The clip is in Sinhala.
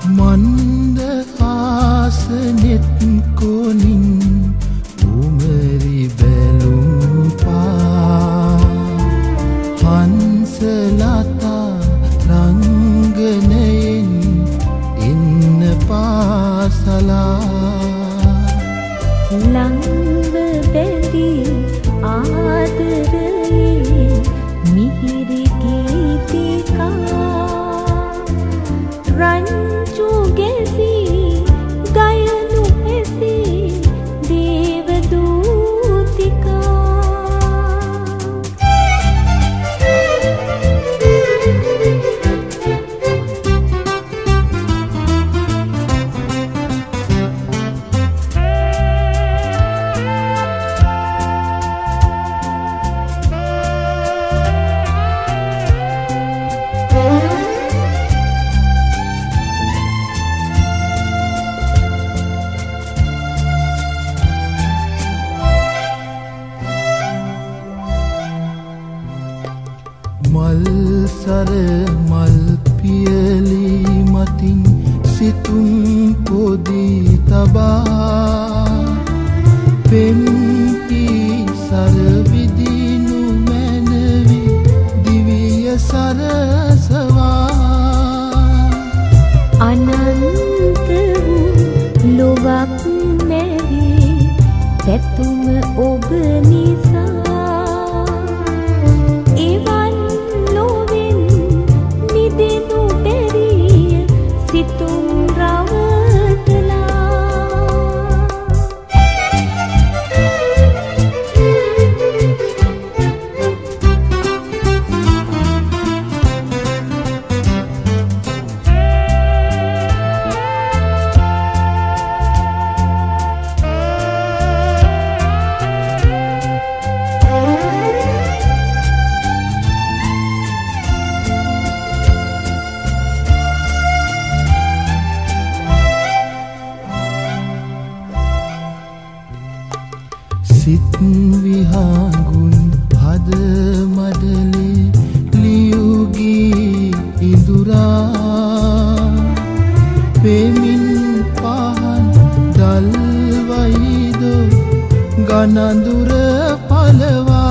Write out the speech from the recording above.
මන්ද ආසනෙත් කොනින් උමරි බැලුම් පා හංසලතා රංගනයෙන් ඉන්න පාසලා ලංව බැඳී ආදරයේ මිහිරි ගීතිකා රංචු ගැසී ගයනු ඇසී දේවදූතිකා මල් සර මල් පියලි මතින් සිතුම් පොදි තබා පෙම්පි සර විදිනු මැනවි දිවිය සරසවා අනන්ත වූ ලොවක් මැවි පැතුම ඔබ නිසා සිත් විහාගුන් හද මඩලේ ලියුගී ඉඳුරා පෙමින් පහන් දල්වයිදෝ ගනඳුර පලවා